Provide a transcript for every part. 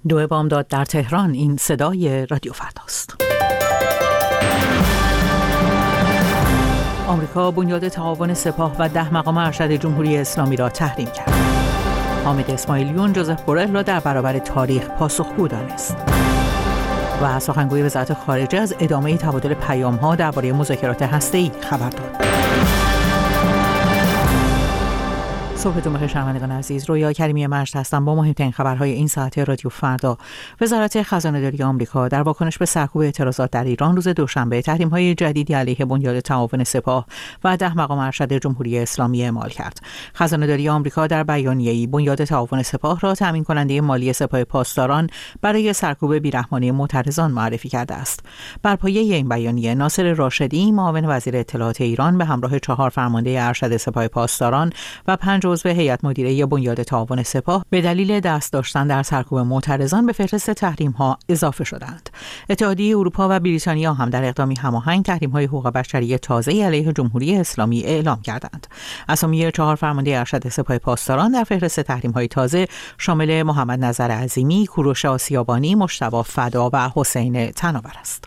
2 بامداد در تهران. این صدای رادیو فرداست. آمریکا بنیاد تعاون سپاه و 10 مقام ارشد جمهوری اسلامی را تحریم کرد. حامد اسماعیلیون جوزف بورل را در برابر تاریخ پاسخگو دانست. و سخنگوی وزارت خارجه از ادامه تبادل پیام‌ها درباره مذاکرات هسته‌ای خبر داد. صبحتون بخیر شنوندگان عزیز. رویا کریمی مجد هستم با مهمترین خبرهای این ساعت رادیو فردا. وزارت خزانه‌داری آمریکا در واکنش به سرکوب اعتراضات در ایران روز دوشنبه تحریم‌های جدیدی علیه بنیاد تعاون سپاه و 10 مقام ارشد جمهوری اسلامی اعمال کرد. خزانه‌داری آمریکا در بیانیه‌ای بنیاد تعاون سپاه را تامین کننده مالی سپاه پاسداران برای سرکوب بیرحمانه معترضان معرفی کرده است. بر پایه این بیانیه ناصر راشدی معاون وزیر اطلاعات ایران به همراه 4 فرمانده ارشد سپاه پاسداران و 5 عضو هیئت مدیره بنیاد تعاون سپاه به دلیل دست داشتن در سرکوب معترضان به فهرست تحریم‌ها اضافه شدند. اتحادیه اروپا و بریتانیا هم در اقدامی هماهنگ تحریم‌های حقوق بشری تازه‌ای علیه جمهوری اسلامی اعلام کردند. اسامی 4 فرمانده ارشد سپاه پاسداران در فهرست تحریم‌های تازه شامل محمد نظر عظیمی، کوروش آسیابانی، مجتبی فدا و حسین تناور است.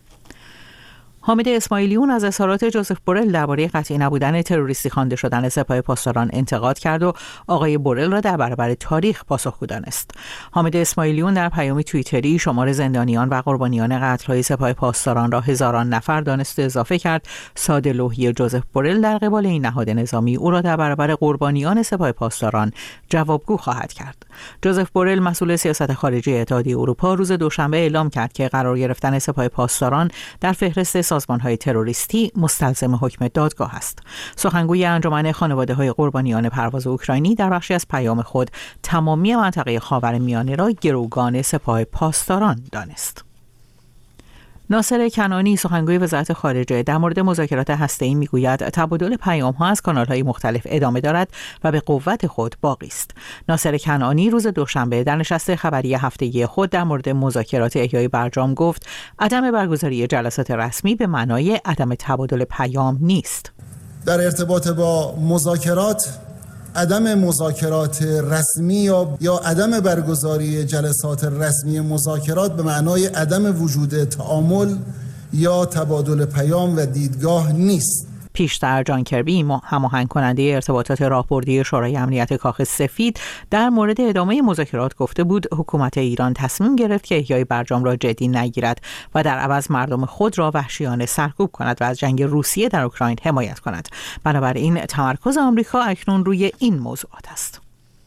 حامد اسماعیلیون از اظهارات جوزف بورل درباره قطعی نبودن تروریستی خوانده شدن سپاه پاسداران انتقاد کرد و آقای بورل را در برابر تاریخ پاسخگو دانست. حامد اسماعیلیون در پیامی توییتری شمار زندانیان و قربانیان قتل‌های سپاه پاسداران را هزاران نفر دانست و اضافه کرد ساده لوحی جوزف بورل در قبال این نهاد نظامی او را در برابر قربانیان سپاه پاسداران جوابگو خواهد کرد. جوزف بورل مسئول سیاست خارجی اتحادیه اروپا روز دوشنبه اعلام کرد که قرار گرفتن سپاه پاسداران در فهرست سازمان‌های تروریستی مستلزم حکم دادگاه است. سخنگوی انجمن خانواده‌های قربانیان پرواز اوکراینی در بخشی از پیام خود تمامی منطقه خاورمیانه را گروگان سپاه پاسداران دانست. ناصر کنانی سخنگوی وزارت خارجه در مورد مذاکرات هسته‌ای میگوید تبادل پیام‌ها از کانال‌های مختلف ادامه دارد و به قوت خود باقی است. ناصر کنانی روز دوشنبه در نشست خبری هفتگی خود در مورد مذاکرات احیای برجام گفت عدم برگزاری جلسات رسمی به معنای عدم تبادل پیام نیست. در ارتباط با مذاکرات عدم مذاکرات رسمی یا عدم برگزاری جلسات رسمی مذاکرات به معنای عدم وجود تعامل یا تبادل پیام و دیدگاه نیست. پیشتر جان کربی هماهنگ کننده ارتباطات راهبردی شورای امنیت کاخ سفید در مورد ادامه مذاکرات گفته بود حکومت ایران تصمیم گرفت که احیای برجام را جدی نگیرد و در عوض مردم خود را وحشیانه سرکوب کند و از جنگ روسیه در اوکراین حمایت کند. بنابراین تمرکز آمریکا اکنون روی این موضوعات است.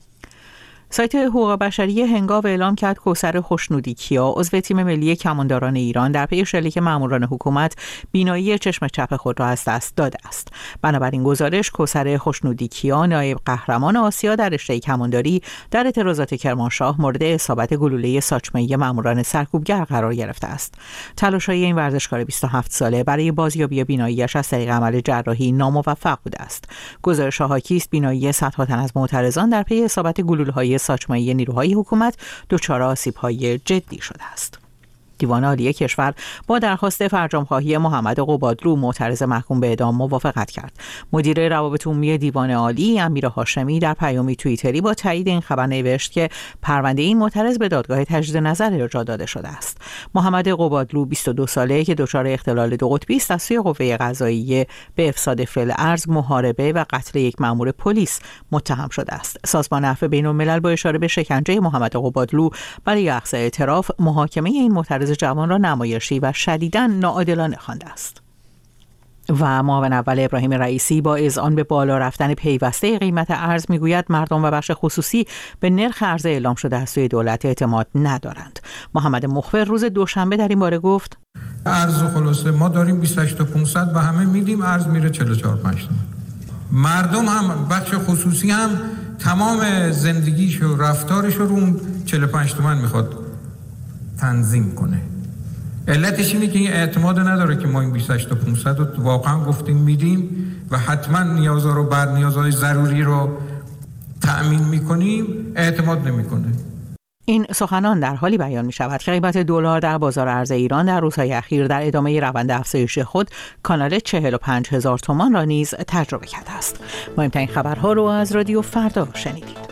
سایت حقوق بشری هنگاو اعلام کرد کوثر خوشنودی کیا عضو تیم ملی کمانداران ایران در پی شلیک ماموران حکومت بینایی چشم چپ خود را از دست داده است. بنابراین گزارش کوثر خوشنودی کیا نایب قهرمان آسیا در رشته کمانداری در اعتراضات کرمانشاه مورد اصابت گلوله ساچمه‌ای ماموران سرکوبگر قرار گرفته است. تلاش‌های این ورزشکار 27 ساله برای بازیابی بینایی‌اش از طریق عمل جراحی ناموفق بوده است. گزارش حاکی است بینایی صدها تن از معترضان در پی اصابت گلوله‌های ساچمه‌ای نیروهای حکومت دچار آسیب‌های جدی شده است. دیوان عالی کشور با درخواست فرجام‌خواهی محمد قبادلو معترض محکوم به اعدام موافقت کرد. مدیر روابط عمومی دیوان عالی امیر هاشمی در پیامی توییتری با تایید این خبر نوشت که پرونده این معترض به دادگاه تجدید نظر ارجاع داده شده است. محمد قبادلو 22 ساله که دچار اختلال دو قطبی است از سوی قوه قضاییه به افساد فعل ارض، محاربه و قتل یک مأمور پلیس متهم شده است. سازمان عفو بین‌الملل با اشاره به شکنجه محمد قبادلو برای اخذ اعتراف محاکمه این معترض جوان را نمایشی و شدیداً ناعادلانه خوانده است. و معاون اول ابراهیم رئیسی با اذعان به بالا رفتن پیوسته قیمت ارز میگوید مردم و بخش خصوصی به نرخ ارز اعلام شده از سوی دولت اعتماد ندارند. محمد مخبر روز دوشنبه در این باره گفت ارز خلاصه ما داریم 28 تا 500 و همه میدیم ارز میره 44 5 تومن. مردم هم بخش خصوصی هم تمام زندگیش و رفتارش رو اون 45 تومن میخواد تنظیم کنه. علتش اینه که این اعتماد نداره که ما این 28 تا 500 رو واقعا گفتیم میدیم و حتما نیازها رو بر نیازهای ضروری رو تأمین میکنیم، اعتماد نمیکنه. این سخنان در حالی بیان می شود که قیمت دلار در بازار ارز ایران در روزهای اخیر در ادامه روند افزایش خود کانال 45,000 تومان را نیز تجربه کرده است. مهمترین خبرها رو از رادیو فردا شنیدید.